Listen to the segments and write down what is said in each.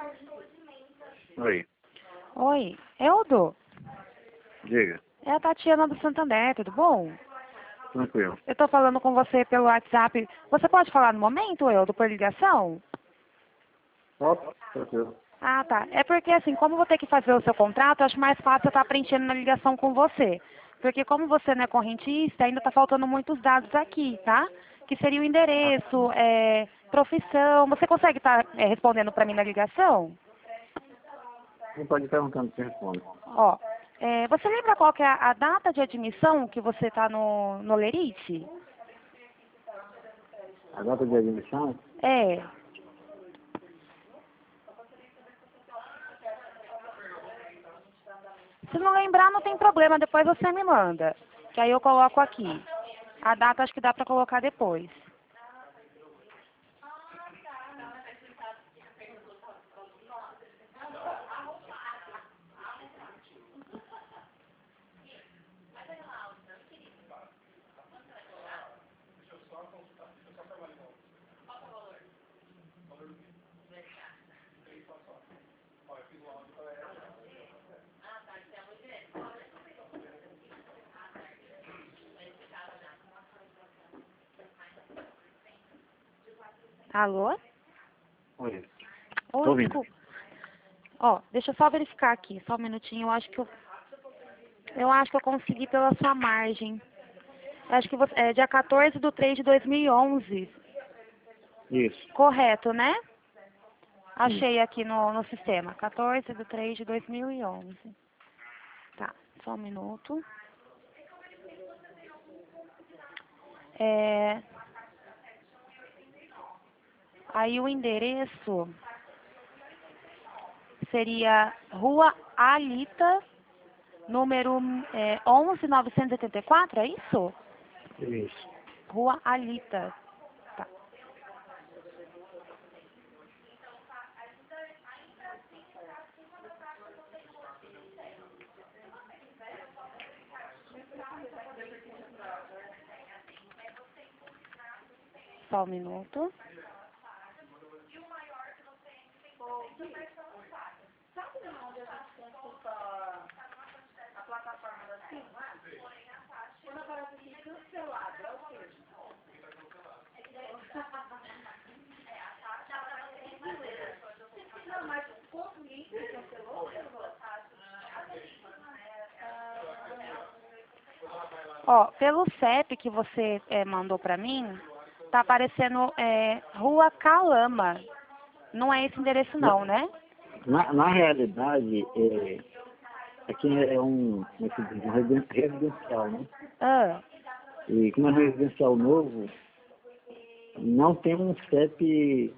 Oi, Oi, Eldo? diga. É a Tatiana do Santander, tudo bom? Tranquilo. Eu tô falando com você pelo WhatsApp. Você pode falar no momento, Eldo, por ligação? Opa, tranquilo. Ah, tá. É porque, assim, como eu vou ter que fazer o seu contrato, eu acho mais fácil eu estar preenchendo na ligação com você. Porque como você não é correntista, ainda tá faltando muitos dados aqui, tá? Que seria o endereço, profissão. Você consegue estar respondendo para mim na ligação? Não pode ir perguntando se responde. Ó, você lembra qual que é a data de admissão que você está no Lerite? A data de admissão? É. Se não lembrar, não tem problema, depois você me manda. Que aí eu coloco aqui. A data acho que dá para colocar depois. Alô? Oi. Tô Oi, ouvindo. desculpa. Ó, deixa eu só verificar aqui, só um minutinho. Eu acho que eu consegui pela sua margem. Eu acho que você, é dia 14/3/2011. Isso. Correto, né? Sim. Achei aqui no sistema. 14/3/2011. Tá, só um minuto. É, aí o endereço seria Rua Alita, número 11.984, é isso? Isso. Rua Alita. Tá. Só um minuto. Ó, pelo CEP que você mandou pra mim, tá aparecendo Rua Calama. Não é esse endereço Na, não, né? na realidade, aqui é como é que diz, um residencial, né? Ah, E como é um residencial novo, não tem um CEP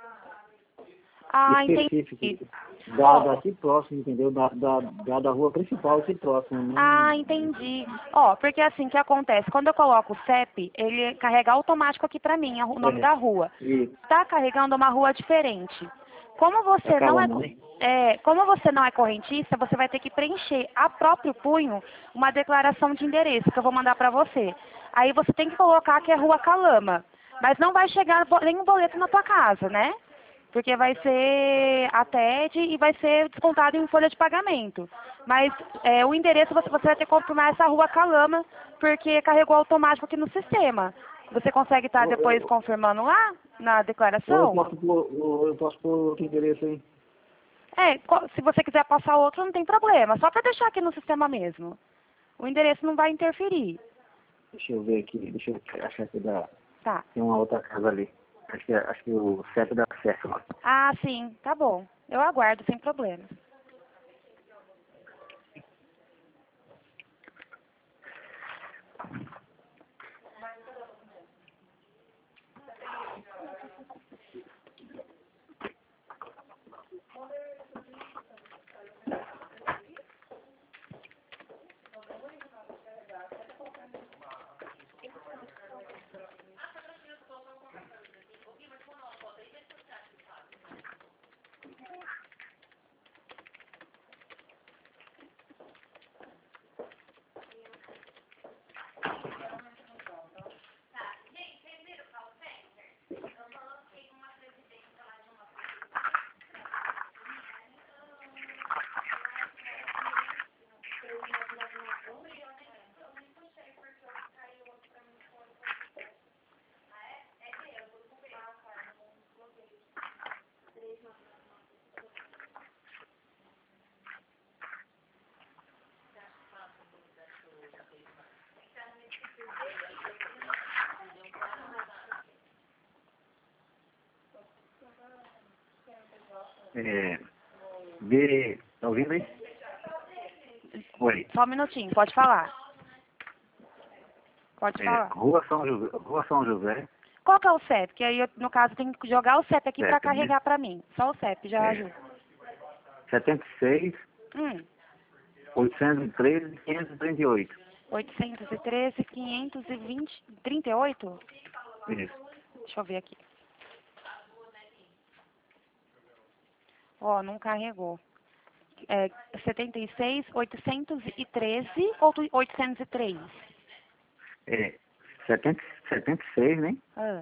entendi. específico Ó, daqui próximo, entendeu? Da rua principal aqui próximo. entendi. Ó, porque assim, o que acontece? Quando eu coloco o CEP, ele carrega automático aqui pra mim o nome É, da rua. e Tá carregando uma rua diferente. Como a você não Calama, né? como você não é correntista, você vai ter que preencher a próprio punho uma declaração de endereço que eu vou mandar pra você. Aí você tem que colocar que é Rua Calama, mas não vai chegar nenhum boleto na tua casa, né? Porque vai ser a TED e vai ser descontado em folha de pagamento. Mas o endereço você vai ter que confirmar essa Rua Calama, porque carregou automático aqui no sistema. Você consegue estar Ou, depois ou, confirmando lá na ou eu declaração? posso pôr, ou eu posso pôr outro endereço aí. Se você quiser passar outro, não tem problema. Só para deixar aqui no sistema mesmo. O endereço não vai interferir. Deixa eu ver aqui, deixa eu achar que dá. Tá. Tem uma outra casa ali. Acho que o CEP dá certo lá. Ah, sim. Tá bom. Eu aguardo, sem problema. Tá ouvindo aí? Oi. Só um minutinho, pode falar. Pode falar. Rua São José. Qual que é o CEP? Que aí, no caso, tem que jogar o CEP aqui para CEP, né? carregar para mim. Só o CEP já ajuda. 76, 813, 538. 813, 520, 38? Isso. Deixa eu ver aqui. Ó, não carregou. 76, 813 ou 803? 76, né?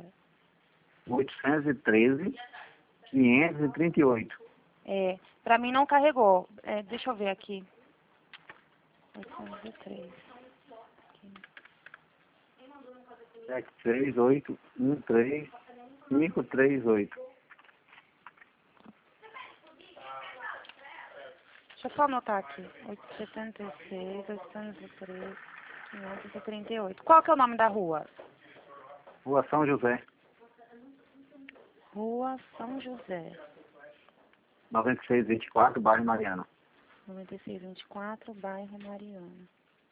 813, 538. Pra mim não carregou. Deixa eu ver aqui. 803. 73813 538. Deixa eu só anotar aqui. 876, 803, 538. Qual que é o nome da rua? Rua São José. Rua São José. 9624, bairro Mariana. 9624, bairro Mariana.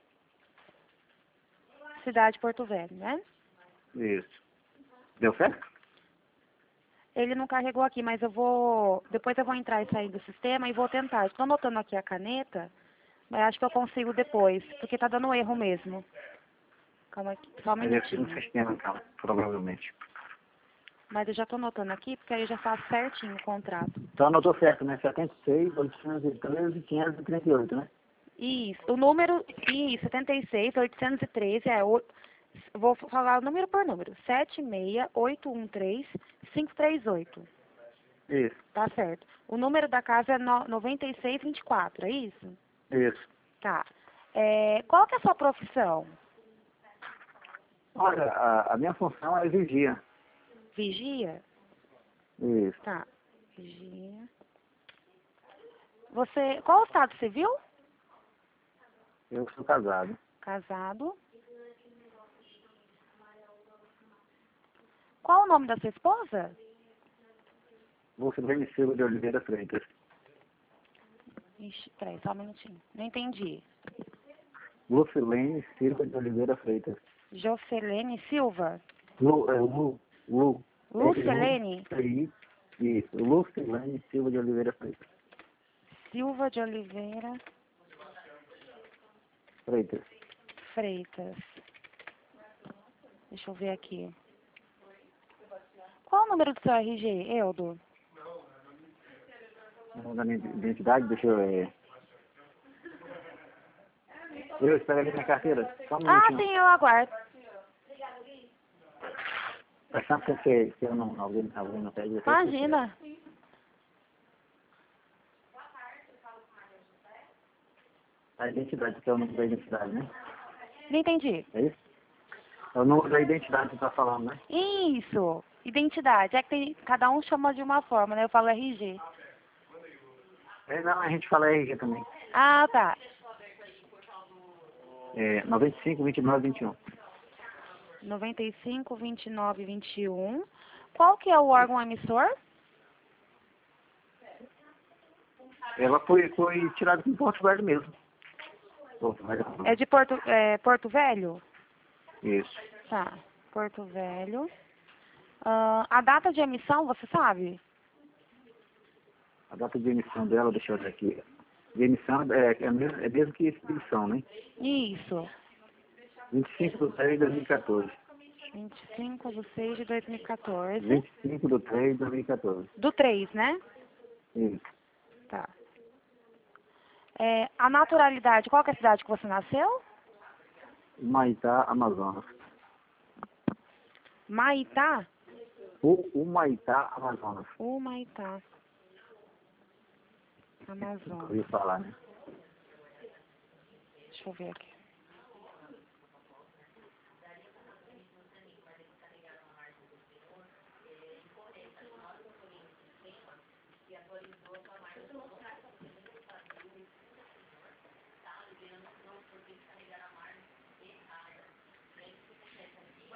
Cidade Porto Velho, né? Isso. Deu certo? Ele não carregou aqui, mas depois eu vou entrar e sair do sistema e vou tentar. Estou anotando aqui a caneta, mas acho que eu consigo depois, porque tá dando erro mesmo. Calma aqui, só um Mas eu fiz no minutinho. sistema, então, provavelmente. Mas eu já estou anotando aqui, porque aí eu já faço certinho o contrato. Então anotou certo, né? 76, 813, 538, né? Isso, o número, 76, 813, vou falar o número por número. 76813 538. Isso, Tá certo. O número da casa é 9624, é isso? isso. Tá. Qual que é a sua profissão? Olha, a minha função é vigia. Vigia? Isso. Tá. Vigia. Qual o estado civil? Eu sou casado. Casado. Qual o nome da sua esposa? Lucilene Silva de Oliveira Freitas. Ixi, peraí, só um minutinho. Não entendi. Lucilene Silva de Oliveira Freitas. Jocelene Silva? Lu. Lucilene? Isso, Lucilene Silva de Oliveira Freitas. Silva de Oliveira Freitas. Freitas. Deixa eu ver aqui. Qual o número do seu RG, Eudo? Da minha identidade, deixa eu... Eu espero ali na carteira. Só um minutinho. Sim, eu aguardo. Achando que eu não... Alguém não pede. Imagina. A identidade, que é o número da identidade, né? Não entendi. É isso? É o número da identidade que você tá falando, né? Isso. Identidade. É que cada um chama de uma forma, né? Eu falo RG. Não, a gente fala RG também. Ah, tá. 95, 29, 21. 95, 29, 21. Qual que é o órgão emissor? Ela foi tirada com Porto Velho mesmo. Porto Velho. É de Porto Velho? Isso. Tá. Porto Velho. A data de emissão, você sabe? A data de emissão dela, deixa eu ver aqui. De emissão é mesmo que expedição, né? Isso. 25 de 3 de 2014. 25 de 6 de 2014. 25 de 3 de 2014. Do 3, né? Isso. Tá. A naturalidade, qual que é a cidade que você nasceu? Humaitá, Amazonas. Maitá? Humaitá, Amazonas. Humaitá. Amazonas. Ouvi falar, né? Deixa eu ver aqui.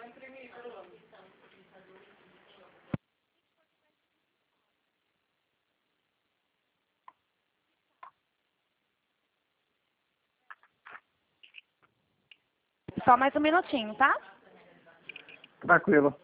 Só mais um minutinho, tá? Tranquilo.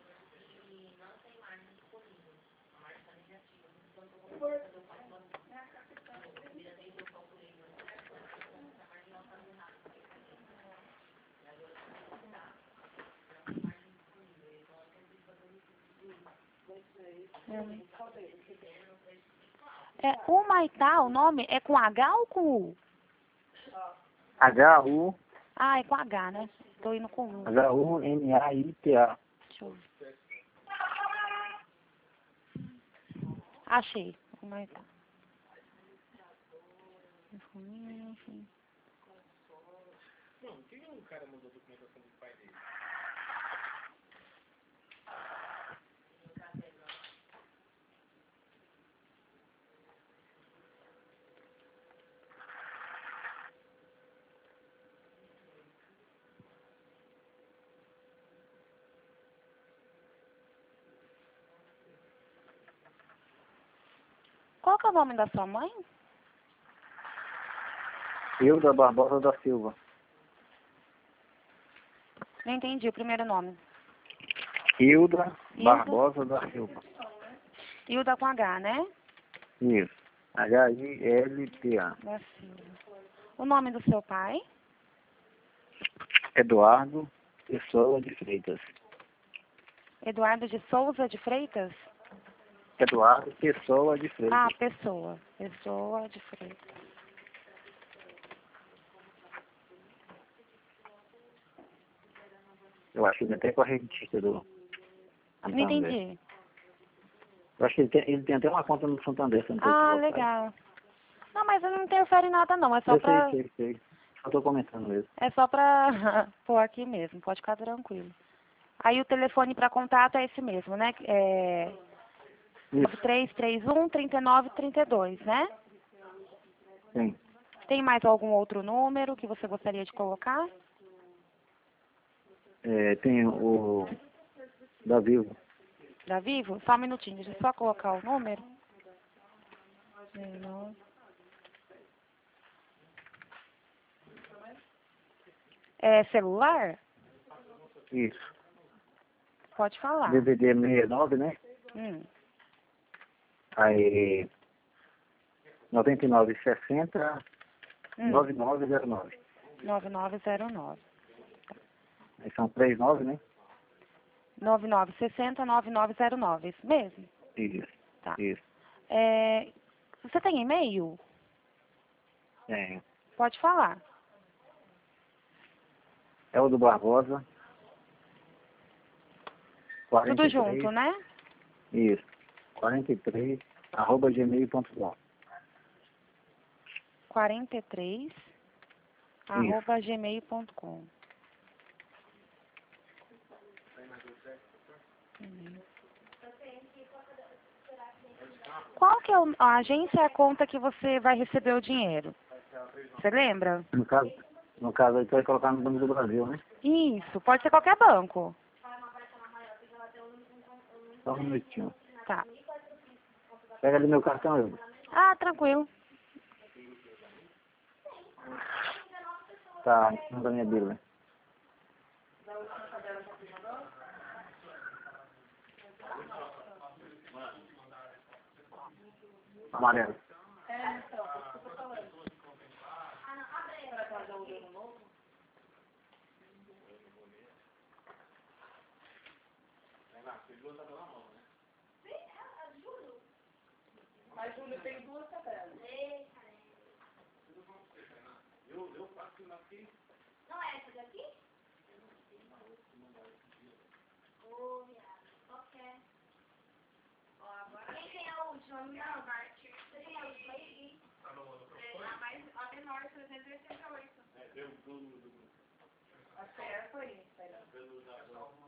O Maitá, o nome é com H ou com U? H-U, Ah, é com H, né? Tô indo com U. H-U-N-A-I-T-A. Deixa eu ver. Achei. O Maitá. Qual que é o nome da sua mãe? Hilda Barbosa da Silva. Não entendi o primeiro nome. Hilda Hilda. Barbosa da Silva. Hilda com H, né? Isso. H-I-L-T-A. Da Silva. O nome do seu pai? Eduardo Pessoa de Freitas. Eduardo de Souza de Freitas? Eduardo Pessoa de Freitas. Ah, Pessoa. Pessoa de Freitas. Eu acho que ele até correntista do Não Santander. entendi. Eu acho que ele tem até uma conta no Santander. Se eu não tô Ah, equivocado. legal. Não, mas não interfere em nada não. É só Eu pra... sei. Só tô comentando mesmo. É só pra pôr aqui mesmo. Pode ficar tranquilo. Aí o telefone para contato é esse mesmo, né? É Isso, 9331-3932, né? sim. Tem mais algum outro número que você gostaria de colocar? Tem o da Vivo. Da Vivo? Só um minutinho, deixa eu só colocar o número. É celular? Isso. Pode falar. DVD 69, né? Aí 9960 9909. 9909. Aí são 39, né? 9960-9909, isso mesmo? Isso. Tá. Isso. Você tem e-mail? Tem. Pode falar. É o do Barbosa. 43. Tudo junto, né? Isso. 43, @gmail.com. 43, @gmail.com. Qual que é a agência e a conta que você vai receber o dinheiro? Você lembra? No caso aí tu vai colocar no Banco do Brasil, né? Isso, pode ser qualquer banco. Só um minutinho. Tá. Pega ali meu cartão, eu. Ah, tranquilo. Tá em cima da minha Bíblia. Amarelo. Mas Júlio tem duas tabelas. Não é essa daqui? Ô, viado. Qual que é? Ó, agora. Quem tem a última? Não, Bart. Você tem a última aí? A menor, 388.